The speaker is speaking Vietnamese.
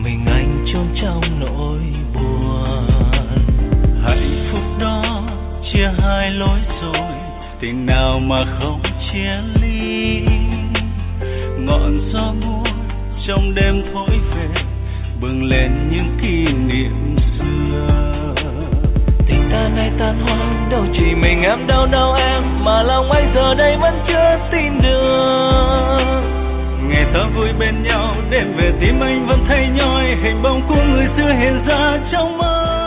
mình anh chôn trong nỗi buồn. Hạnh phúc đó chia hai lối rồi, tình nào mà không chia ly. Ngọn gió buốt trong đêm thổi về, bừng lên những kỷ niệm xưa. Tình ta nay tan hoang, đâu chỉ mình em đau em, mà lòng anh giờ đây vẫn chưa tin được. Ngày ta vui bên nhau, đêm về tim anh vẫn thấy nhói, hình bóng của người xưa hiện ra trong mơ.